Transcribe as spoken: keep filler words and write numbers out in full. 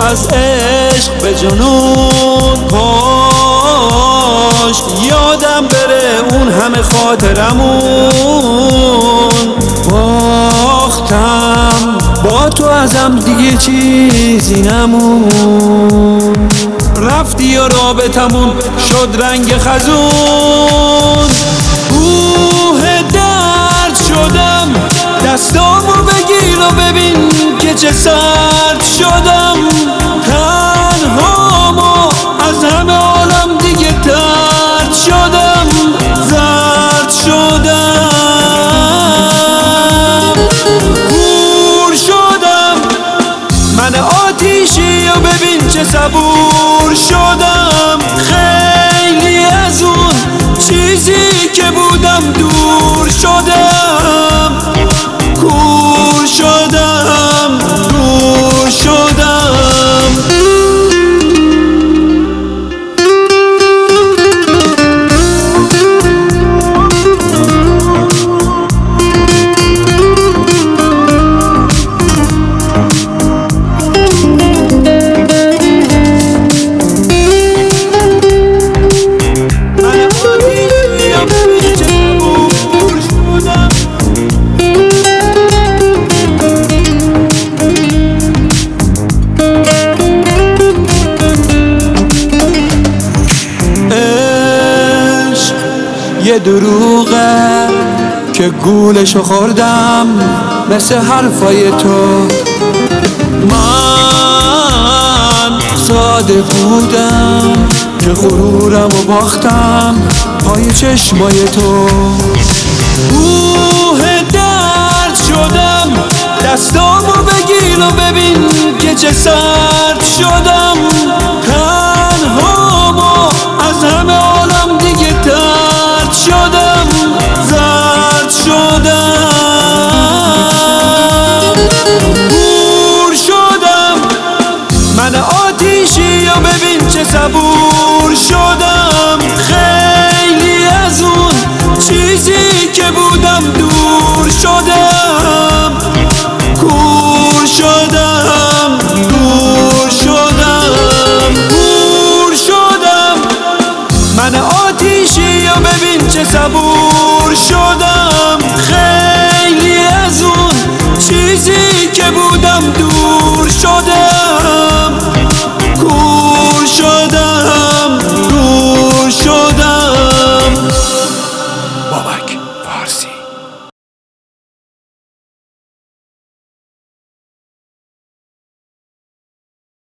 از عشق به جنون کشت. یادم بره اون همه خاطرمون، باختم با تو ازم دیگه چیزی نمون. رفتی و رابطمون شد رنگ خزون، کوه درد شدم. دستامو بگیر و ببین که چه سرد شدم. تنهامو از همه عالم دیگه ترد شدم، زرد شدم، کور شدم. من آتیشی و ببین چه صبور شدم. خیلی از اون چیزی که بودم دور شدم، کور شدم، کور شدم. یه دروغه که گولشو خوردم مثل حرفای تو. من ساده بودم که غرورم و باختم پای چشمای تو. کوه درد شدم، دستامو بگیر و ببین که چه سرد شدم. تنهامو از همه عالم دیگه ترد شدم، زرد شدم، کور شدم. من آتیشی و ببین چه صبور شدم. خیلی از اون چیزی که بودم دور شدم، کور شدم، کور شدم، کور شدم. من آتیشی و ببین چه صبور شدم. خیلی از اون چیزی که بودم دور شدم، کور شدم.